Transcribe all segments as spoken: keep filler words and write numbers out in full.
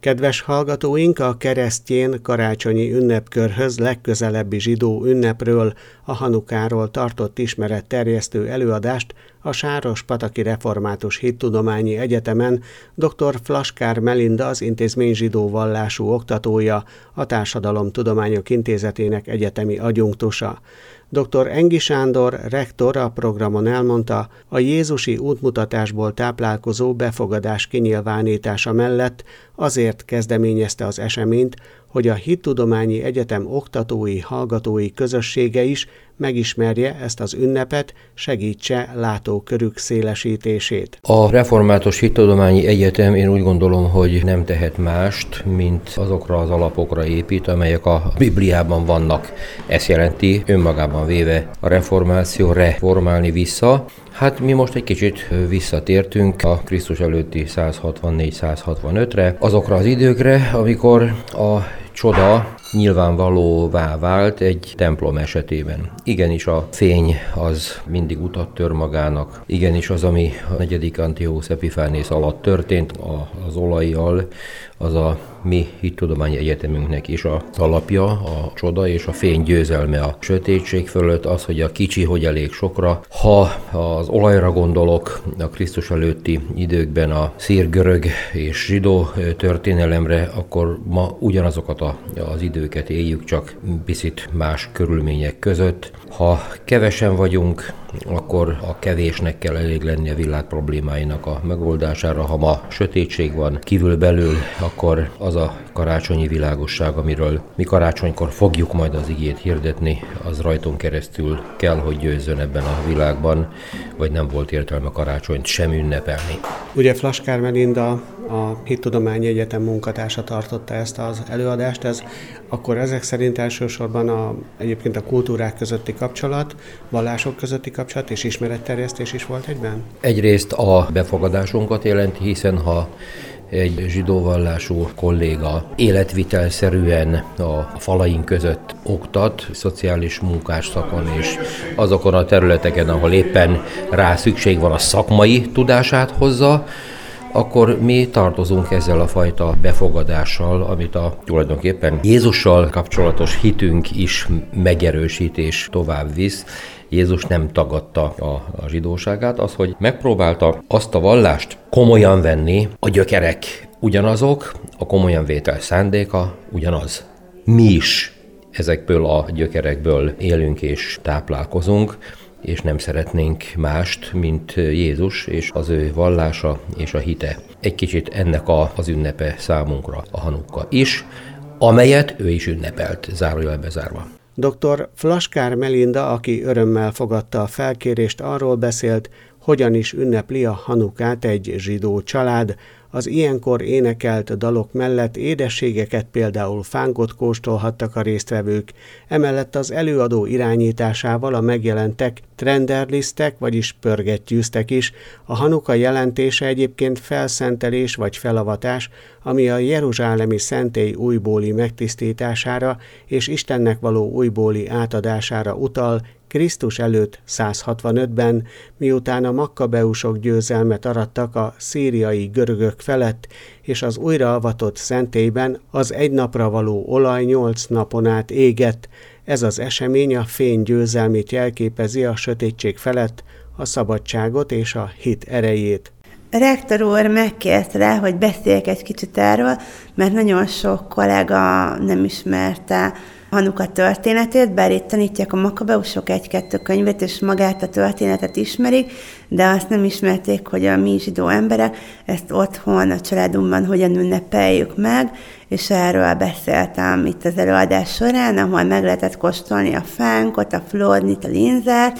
Kedves hallgatóink, a keresztjén karácsonyi ünnepkörhöz legközelebbi zsidó ünnepről, a Hanukáról tartott ismeretterjesztő előadást a Sárospataki Református Hittudományi Egyetemen dr. Flaskár Melinda, az intézmény zsidó vallású oktatója, a Társadalomtudományok Intézetének egyetemi adjunktusa. dr. Engi Sándor, rektor a programon elmondta, a jézusi útmutatásból táplálkozó befogadás kinyilvánítása mellett azért kezdeményezte az eseményt, hogy a Hittudományi Egyetem oktatói, hallgatói közössége is megismerje ezt az ünnepet, segítse látókörük szélesítését. A Református Hittudományi Egyetem, én úgy gondolom, hogy nem tehet mást, mint azokra az alapokra épít, amelyek a Bibliában vannak. Ezt jelenti önmagában véve a reformáció, reformálni vissza. Hát mi most egy kicsit visszatértünk a Krisztus előtti száz hatvannégy száz hatvanötre, azokra az időkre, amikor a csoda nyilvánvalóvá vált egy templom esetében. Igenis a fény az mindig utat tör magának, igenis az, ami a negyedik Antiochus Epiphánész alatt történt az olajjal, az a mi hittudományi egyetemünknek is az alapja, a csoda és a fény győzelme a sötétség fölött, az, hogy a kicsi, hogy elég sokra. Ha az olajra gondolok, a Krisztus előtti időkben a szír, görög és zsidó történelemre, akkor ma ugyanazokat a, az időket éljük, csak picit más körülmények között. Ha kevesen vagyunk, akkor a kevésnek kell elég lenni a világ problémáinak a megoldására. Ha ma sötétség van kívül-belül, akkor az a karácsonyi világosság, amiről mi karácsonykor fogjuk majd az igét hirdetni, az rajtunk keresztül kell, hogy győzzön ebben a világban, vagy nem volt értelme karácsonyt sem ünnepelni. Ugye Flaskár Melinda, a Hittudományi Egyetem munkatársa tartotta ezt az előadást, ez akkor ezek szerint elsősorban a, egyébként a kultúrák közötti kapcsolat, vallások közötti kapcsolat és ismeretterjesztés is volt egyben? Egyrészt a befogadásunkat jelenti, hiszen ha egy zsidó vallású kolléga életvitelszerűen a falaink között oktat, szociális munkás szakon és azokon a területeken, ahol éppen rá szükség van, a szakmai tudását hozza, akkor mi tartozunk ezzel a fajta befogadással, amit a tulajdonképpen Jézussal kapcsolatos hitünk is megerősít és tovább visz. Jézus nem tagadta a, a zsidóságát, az, hogy megpróbálta azt a vallást komolyan venni, a gyökerek ugyanazok, a komolyan vétel szándéka ugyanaz. Mi is ezekből a gyökerekből élünk és táplálkozunk, és nem szeretnénk mást, mint Jézus és az ő vallása és a hite. Egy kicsit ennek a, az ünnepe számunkra a Hanukka is, amelyet ő is ünnepelt, zárójelbe zárva. dr. Flaskár Melinda, aki örömmel fogadta a felkérést, arról beszélt, hogyan is ünnepli a Hanukát egy zsidó család. Az ilyenkor énekelt dalok mellett édességeket, például fánkot kóstolhattak a résztvevők, emellett az előadó irányításával a megjelentek trenderlisztek, vagyis pörgettyűztek is. A Hanuka jelentése egyébként felszentelés vagy felavatás, ami a jeruzsálemi szentély újbóli megtisztítására és Istennek való újbóli átadására utal, Krisztus előtt száz hatvanötben, miután a makkabeusok győzelmet arattak a szíriai görögök felett, és az újraavatott szentélyben az egy napra való olaj nyolc napon át égett. Ez az esemény a fény győzelmét jelképezi a sötétség felett, a szabadságot és a hit erejét. A rektor úr megkért rá, hogy beszéljek egy kicsit erről, mert nagyon sok kollega nem ismerte Hanuka történetét, bár itt tanítják a Makabeusok egy-kettő könyvet, és magát a történetet ismerik, de azt nem ismerték, hogy a mi zsidó emberek ezt otthon, a családunkban hogyan ünnepeljük meg, és erről beszéltem itt az előadás során, ahol meg lehetett kóstolni a fánkot, a flornit, a linzert,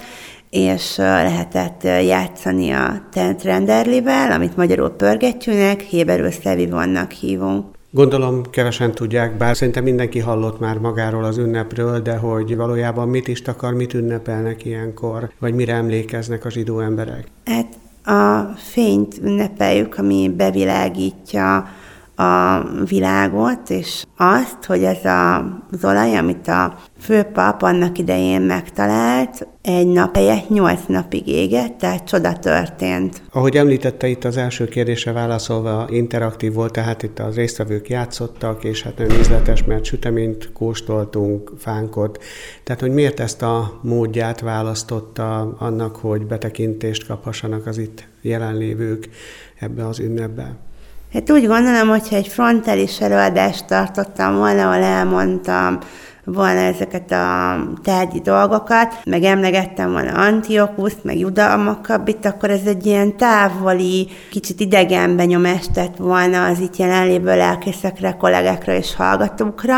és lehetett játszani a tentrenderlivel, amit magyarul pörgettyűnek, héberül szevivonnak hívunk. Gondolom kevesen tudják, bár szerintem mindenki hallott már magáról az ünnepről, de hogy valójában mit is takar, mit ünnepelnek ilyenkor, vagy mire emlékeznek a zsidó emberek? Hát a fényt ünnepeljük, ami bevilágítja a világot, és azt, hogy ez a, az olaj, amit a főpap annak idején megtalált, egy nap helyett nyolc napig égett, tehát csoda történt. Ahogy említette itt az első kérdésre válaszolva, interaktív volt, tehát itt az résztvevők játszottak, és hát nagyon ízletes, mert süteményt kóstoltunk, fánkot. Tehát, hogy miért ezt a módját választotta annak, hogy betekintést kaphassanak az itt jelenlévők ebbe az ünnepbe? Hát úgy gondolom, hogyha egy frontális előadást tartottam volna, ahol elmondtam volna ezeket a tárgyi dolgokat, meg emlegettem volna Antiokuszt, meg Juda Makkabit, akkor ez egy ilyen távoli, kicsit idegen benyomást tett volna az itt jelenlévő lelkészekre, kollégákra és hallgatókra,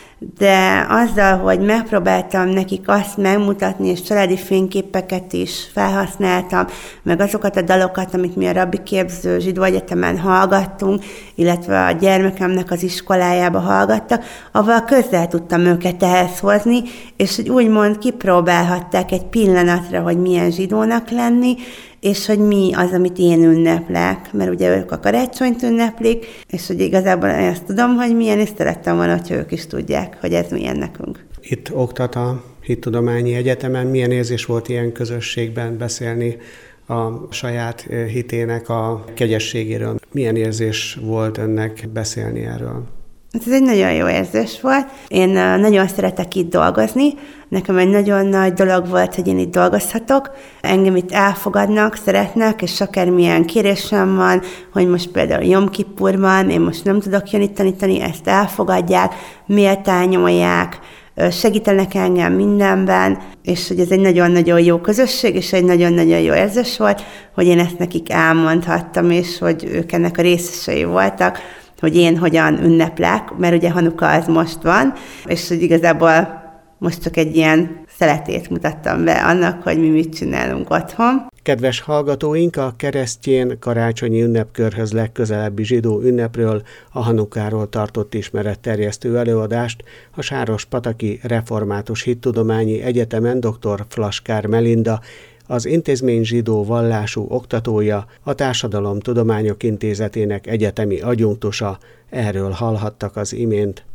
de azzal, hogy megpróbáltam nekik azt megmutatni, és családi fényképeket is felhasználtam, meg azokat a dalokat, amit mi a Rabbi Képző Zsidó Egyetemen hallgattunk, illetve a gyermekemnek az iskolájába hallgattak, avval közel tudtam őket ehhez hozni, és hogy úgymond kipróbálhatták egy pillanatra, hogy milyen zsidónak lenni, és hogy mi az, amit én ünneplek, mert ugye ők a karácsonyt ünneplik, és hogy igazából én azt tudom, hogy milyen, és szerettem volna, hogyha ők is tudják, hogy ez milyen nekünk. Itt oktat a Hittudományi Egyetemen. Milyen érzés volt ilyen közösségben beszélni a saját hitének a kegyességéről? Milyen érzés volt önnek beszélni erről? Ez egy nagyon jó érzés volt. Én nagyon szeretek itt dolgozni. Nekem egy nagyon nagy dolog volt, hogy én itt dolgozhatok. Engem itt elfogadnak, szeretnek, és akármilyen kérésem van, hogy most például Jom Kippurban, én most nem tudok jönni tanítani, ezt elfogadják, méltányolják, segítenek engem mindenben, és hogy ez egy nagyon-nagyon jó közösség, és egy nagyon-nagyon jó érzés volt, hogy én ezt nekik elmondhattam, és hogy ők ennek a részesei voltak, hogy én hogyan ünneplek, mert ugye Hanuka az most van, és hogy igazából most csak egy ilyen szeletét mutattam be annak, hogy mi mit csinálunk otthon. Kedves hallgatóink, a keresztjén karácsonyi ünnepkörhöz legközelebbi zsidó ünnepről, a Hanukáról tartott ismeretterjesztő előadást a Sárospataki Református Hittudományi Egyetemen dr. Flaskár Melinda, az intézmény zsidó vallású oktatója, a Társadalomtudományok Intézetének egyetemi adjunktusa, erről hallhattak az imént.